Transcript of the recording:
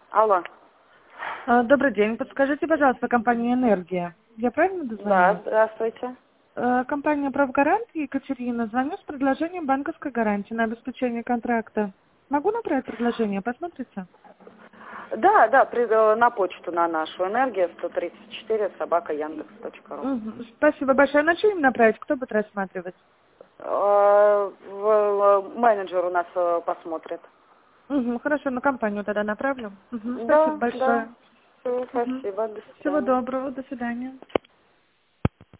Алло. Добрый день. Подскажите, пожалуйста, компания «Энергия». Я правильно Да, дозвонилась? здравствуйте. Компания «Правгарантия», Екатерина. Звоню с предложением банковской гарантии на обеспечение контракта. Могу направить предложение? Посмотрите. Да, на почту на нашу. Энергия 134 собака Яндекс.ру. Спасибо большое. На что им направить? Кто будет рассматривать? Менеджер у нас посмотрит. Хорошо, на компанию тогда направлю. Спасибо Да, большое. да. Все, спасибо. До Всего свидания. доброго. До свидания.